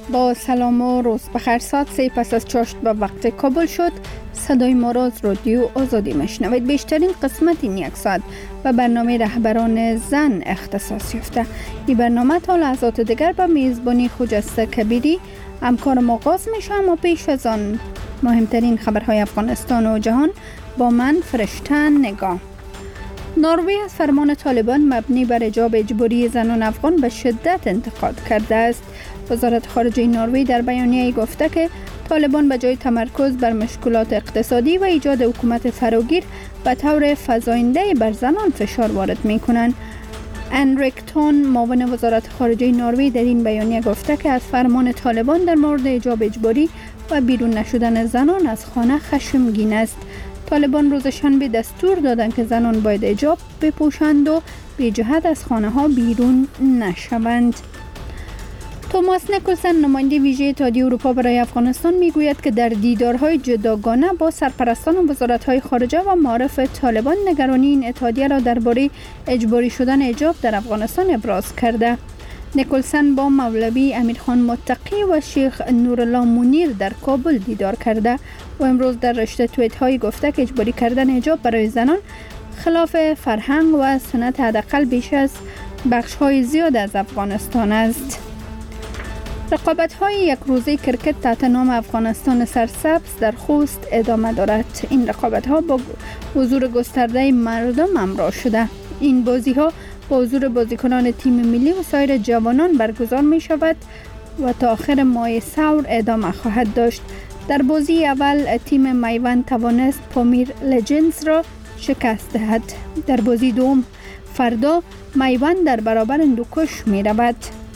با سلام و روز بخیر. ساعت 3 پس از چاشت به وقت کابل شد. صدای ما را از رادیو آزادی میشنوید. بیشترین قسمت این یک ساعت به برنامه رهبران زن اختصاص یافته. این برنامه تا لحظات دیگر به میزبانی خجسته کبیری همکارم آغاز میشه، اما پیش از آن مهمترین خبرهای افغانستان و جهان با من فرشته نگاه. نروژ از فرمان طالبان مبنی بر حجاب اجباری زنان افغان به شدت انتقاد کرده است. وزارت خارجه نروژ در بیانیه‌ای گفته که طالبان به جای تمرکز بر مشکلات اقتصادی و ایجاد حکومت فراگیر به طور فزاینده بر زنان فشار وارد می‌کنند. انریک تون، معاون وزارت خارجه نروژ، در این بیانیه گفته که از فرمان طالبان در مورد حجاب اجباری و بیرون نشدن زنان از خانه خشمگین است. طالبان روز شنبه دستور دادند که زنان باید حجاب بپوشند و بی جهت از خانه ها بیرون نشوند. توماس نیکلسن، نماینده ویژه اتحادیه اروپا برای افغانستان، میگوید که در دیدارهای جداگانه با سرپرستان وزارت‌های خارجه و معارف طالبان نگرانی این اتحادیه را درباره اجباری شدن حجاب در افغانستان ابراز کرده. نیکلسن با مولوی امیرخان متقی و شیخ نورالله منیر در کابل دیدار کرده و امروز در رشته توییت‌های گفته که اجباری کردن حجاب برای زنان خلاف فرهنگ و سنت حداقل بیش از بخش‌های زیاد از افغانستان است. رقابت‌های یک روزه کرکت تحت نام افغانستان سرسبز در خوست ادامه دارد. این رقابت‌ها با حضور گسترده مردم همراه شده. این بازی‌ها با حضور بازیکنان تیم ملی و سایر جوانان برگزار می‌شود و تا آخر ماه سور ادامه خواهد داشت. در بازی اول تیم میوند توانست پامیر لجنز را شکست دهد. در بازی دوم فردا میوند در برابر هندوکش می‌رود.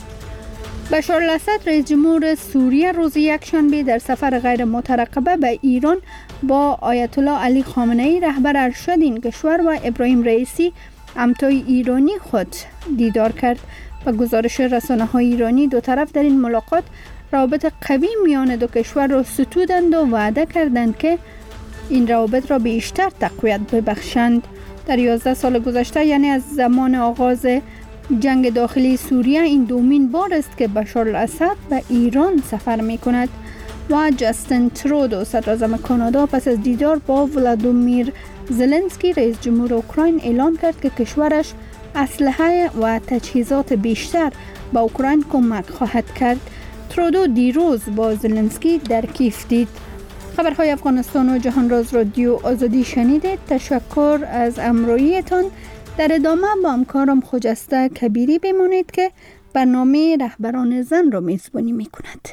بشار الاسد، رئیس جمهور سوریه، روز یکشنبه در سفر غیر مترقبه به ایران با آیت الله علی خامنه ای رهبر ارشد این کشور و ابراهیم رئیسی همتای ایرانی خود دیدار کرد. و گزارش رسانه‌های ایرانی دو طرف در این ملاقات روابط قوی میان دو کشور را ستودند و وعده کردند که این روابط را بیشتر تقویت ببخشند. در 11 سال گذشته، یعنی از زمان آغاز جنگ داخلی سوریه، این دومین بار است که بشار الاسد به ایران سفر می کند. و جاستین ترودو، صدراعظم کانادا، پس از دیدار با ولادیمیر زلنسکی، رئیس جمهور اوکراین، اعلام کرد که کشورش اسلحه و تجهیزات بیشتر به اوکراین کمک خواهد کرد. ترودو دیروز با زلنسکی در کیف دید. خبرهای افغانستان و جهان را از رادیو آزادی شنیدید. تشکر از همراهیتان. در ادامه با همکارم خجسته کبیری بمانید که برنامه رهبران زن را میزبانی می کند.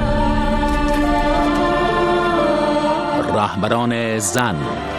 رهبران زن.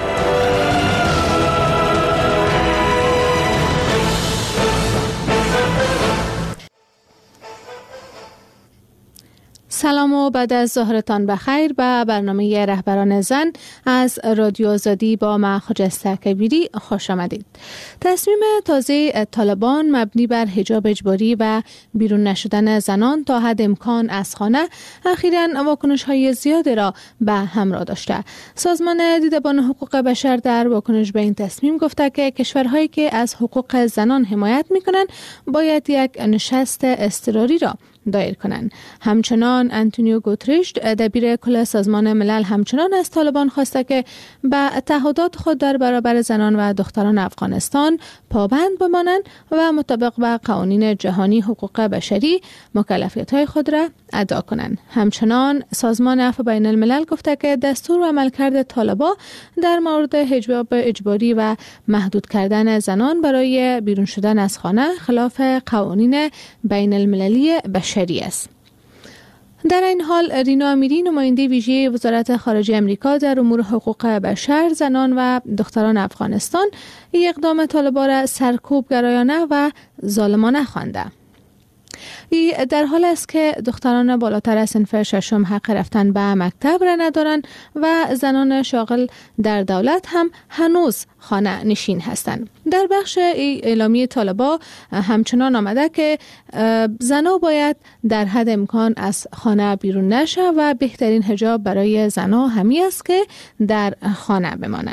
سلام و بعد از ظهرتان بخیر به برنامه رهبران زن از رادیو آزادی با من خجسته کبیری خوش آمدید. تصمیم تازه طالبان مبنی بر حجاب اجباری و بیرون نشدن زنان تا حد امکان از خانه اخیراً واکنش‌های زیادی را به همراه داشته. سازمان دیدبان حقوق بشر در واکنش به این تصمیم گفته که کشورهایی که از حقوق زنان حمایت می‌کنند باید یک نشست اضطراری را دایر کنند. همچنان آنتونیو گوتریش، دبیر کل سازمان ملل، همچنان از طالبان خواسته که به تعهدات خود در برابر زنان و دختران افغانستان پابند بمانند و مطابق با قوانین جهانی حقوق بشری مکلفیت‌های خود را ادا کنند. همچنان سازمان عفو بین الملل گفته که دستور و عملکرد طالبان در مورد حجاب اجباری و محدود کردن زنان برای بیرون شدن از خانه خلاف قوانین بین المللی بشری است. در این حال رینا امیری، نماینده ویژه وزارت خارجه آمریکا در امور حقوق بشر، زنان و دختران افغانستان، اقدام طالبان را سرکوب گرایانه و ظالمانه خوانده. ای در حال است که دختران بالاتر از صنف ششم حق رفتن به مکتب را ندارند و زنان شاغل در دولت هم هنوز خانه نشین هستند. در بخش اعلامیه طالبان همچنان آمده که زنها باید در حد امکان از خانه بیرون نشوند و بهترین حجاب برای زنها همی است که در خانه بمانند.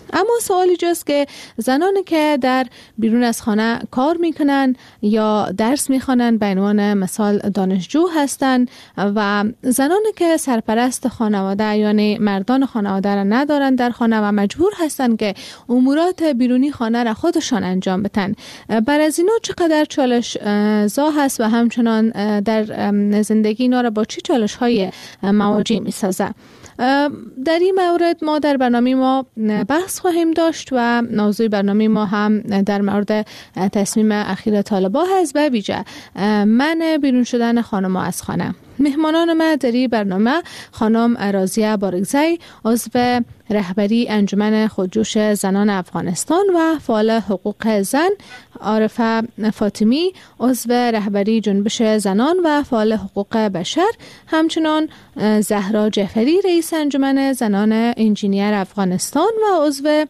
اما سوالی جاست که زنانی که در بیرون از خانه کار میکنن یا درس میخوانند، به عنوان مثال دانشجو هستند، و زنانی که سرپرست خانواده یعنی مردان خانواده را ندارند در خانه و مجبور هستند که امورات بیرونی خانه را خودشان انجام بدن، بر از اینا چقدر چالش زا هست و همچنان در زندگی اینا را با چه چالش های مواجه می سازه؟ در این مورد ما در برنامه ما بحث خواهیم داشت و موضوع برنامه ما هم در مورد تصمیم اخیر طالبان هست و ویژه منع بیرون شدن خانم از خانه. مهمانان ما در این برنامه خانم رازیه بارگزی، عضو رهبری انجمن خودجوش زنان افغانستان و فعال حقوق زن، عارفه فاطمی، عضو رهبری جنبش زنان و فعال حقوق بشر، همچنان زهرا جعفری، رئیس انجمن زنان انجینیر افغانستان و عضو